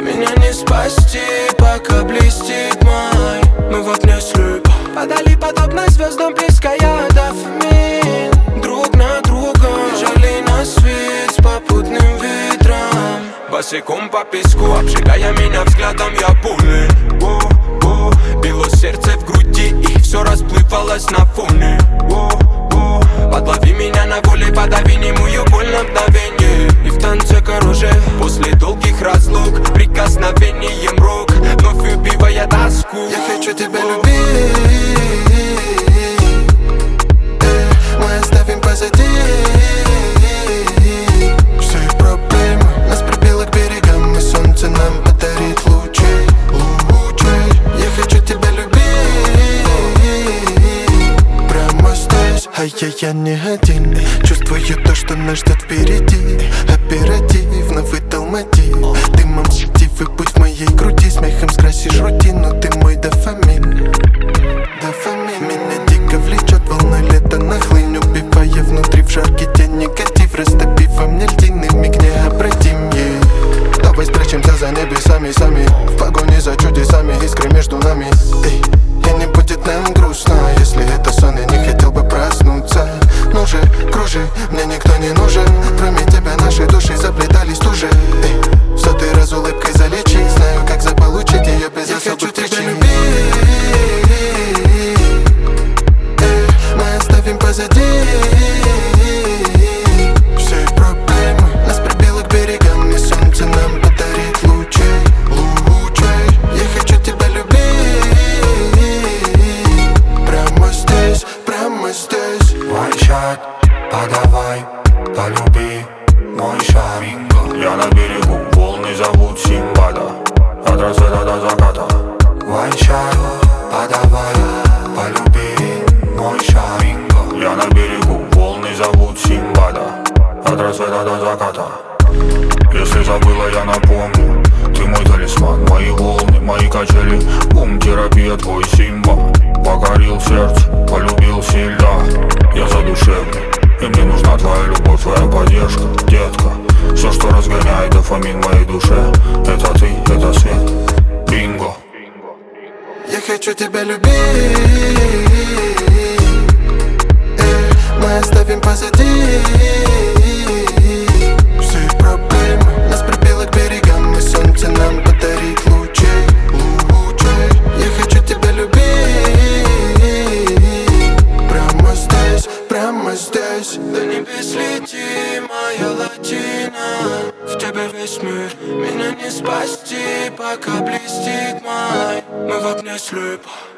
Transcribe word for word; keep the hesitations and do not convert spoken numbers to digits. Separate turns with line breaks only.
Меня не спасти, пока блестит май. Мы в огне слепа, подали подобно звездам, плеская дофамин друг на друга. Бежали на свет с попутным ветром, босиком по песку, обжигая меня взглядом, я пули. О-о, било сердце в груди, и все расплывалось на фоне. О-о, подлови меня на воле, подави немую боль на мгновенье. И в танце короже, после долгих разлук, прикосновением рук вновь убивая тоску.
Я хочу тебя любить, э, мы оставим позади все проблемы, нас прибило к берегам, и солнце нам подарит лучей, лучей. Я хочу тебя любить прямо здесь, а я, я не один. Чувствую то, что нас ждет впереди. Оперативно вытолмати дымом сетивый путь в моей груди. Смехом скрасишь рутину, ты мой дофамин. Дофамин меня дико влечет, волной лета нахлынь, убивая внутри в жаркий день негатив, растопив во мне льдины, миг необратим. Yeah. Давай спрячемся за небесами сами, в погоне за чудесами, искры между нами. Эй, и не будет нам грустно, если это сон, я не хотел бы проснуться. Ну же, кружи, мне никто не нужен, кроме тебя наши души заплетались туже. Эй, сотый раз улыбкой залечить, знаю, как заполучить ее без я особых причин. Мы оставим позади все проблемы, нас прибило к берегам, и солнце нам подарит лучей, лучей. Я хочу тебя любить прямо здесь, прямо здесь.
One shot, подавай, полюби мой шар. Я на берегу, волны зовут Симбада, от рассвета до заката. One shot, подавай, полюби мой шар. Я на берегу, волны зовут Симбада, от рассвета до заката. Если забыла, я напомню, ты мой талисман, мои волны, мои качели. Бум, терапия, твой Симба. Покорил сердце, полюбил сильно. Я задушевный, и мне нужна твоя любовь, твоя поддержка, детка. Все, что разгоняет дофамин в моей душе, это ты, это свет, бинго.
Я хочу тебя любить, э, мы оставим позади все проблемы, нас прибило к берегам, и солнце нам подарит лучей, лучей. Я хочу тебя любить прямо здесь, прямо здесь.
До небес лети, моя латина, в тебе весь мир. Меня не спасти, пока блестит май. Мы в огне слепа.